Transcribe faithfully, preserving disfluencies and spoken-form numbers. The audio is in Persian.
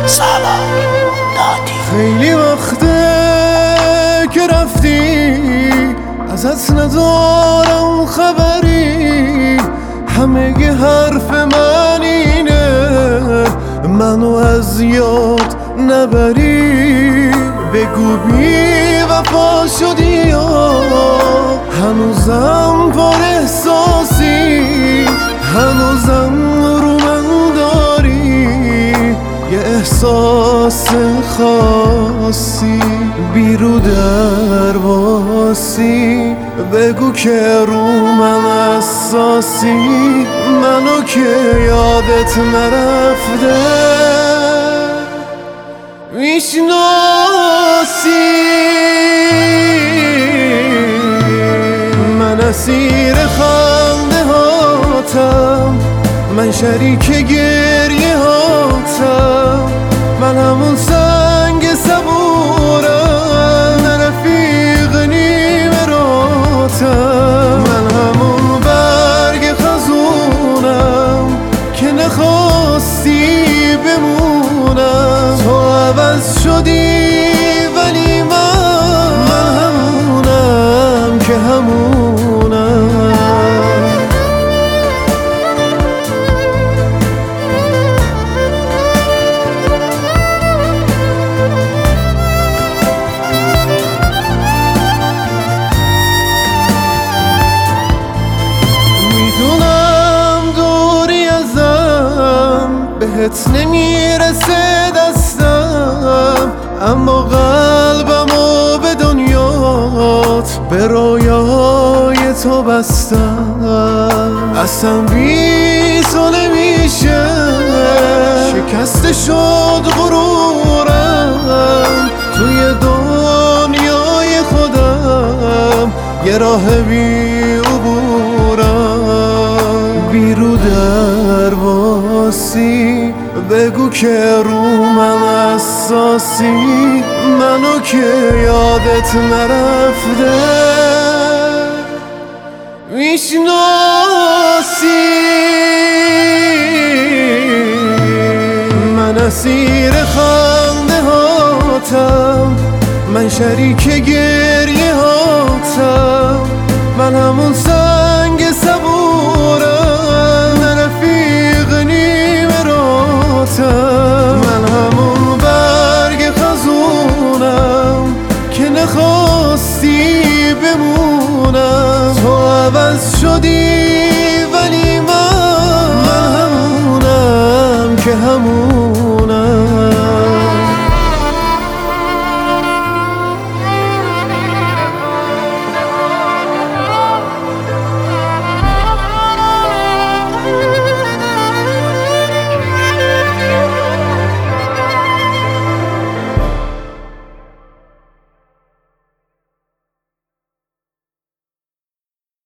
سلام نادی. خیلی وقته که رفتی، ازت ندارم خبری. همه ی حرف من اینه، منو از یاد نبری. بگو بی وفا شدی یا هنوزم پر احساسی، هنوزم رو من داری یه احساس خاصی. بیرو درواسی، بگو که رو من اساسی، منو که یادت نرفته میشناسی. من اسیر خنده هاتم، من شریک گریه هاتم، من همون سنگ صبورم، من رفیق نیمه راتم، من همون برگ خزونم که نخواستی بمونم. تو عوض شدی ولی من, من همونم که همونم. بهت نمیرسه دستم، اما قلبمو به دنیات به رویای تو بستم. اصلا بی تو نمیشه، شکسته شد غرورم. توی دنیای خودم یه راه بی عبورم. بیرو درواسی، بگو که رو من اساسی، منو که یادت نرفته میشناسی. من اسیر خنده هاتم، من شریک گریه هاتم، من همون سنگ صبورم، من رفیق نیمه راتم، من همون برگ خزونم که نخواستی بمونم. تو عوض شدی